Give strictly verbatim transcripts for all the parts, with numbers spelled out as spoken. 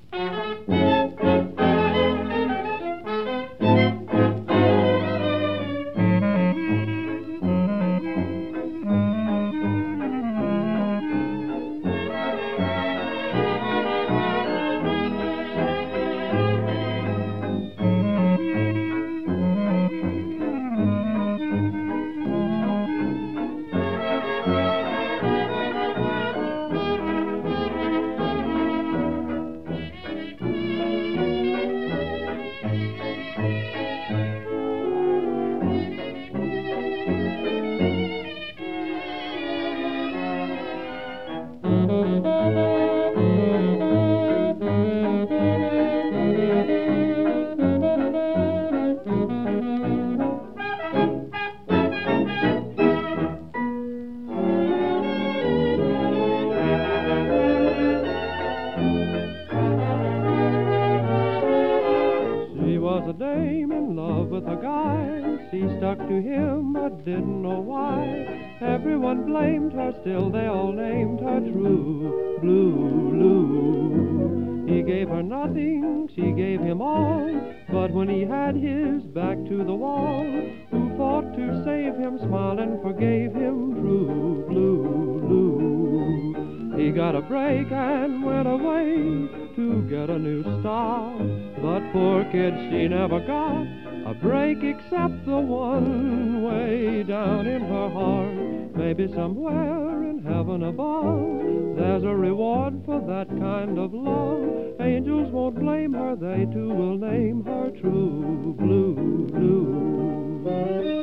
A dame in love with a guy. She stuck to him but didn't know why. Everyone blamed her, still they all named her True Blue Lou. He gave her nothing, she gave him all. But when he had his back to the wall, who fought to save him, smiled and forgave him? True Blue Lou. He got a break and went away to get a new start. But poor kid, she never got a break except the one way down in her heart. Maybe somewhere in heaven above, there's a reward for that kind of love. Angels won't blame her, they too will name her True Blue Blue.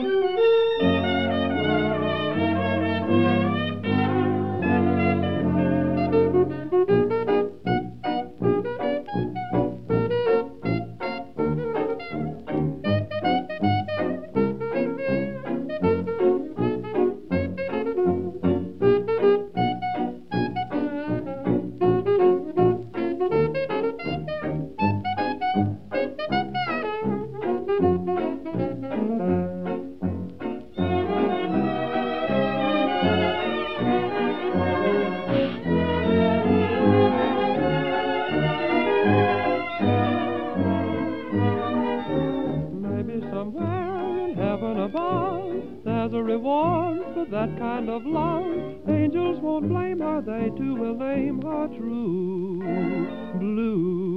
Somewhere in heaven above, there's a reward for that kind of love. Angels won't blame her, they too will name her True Blue.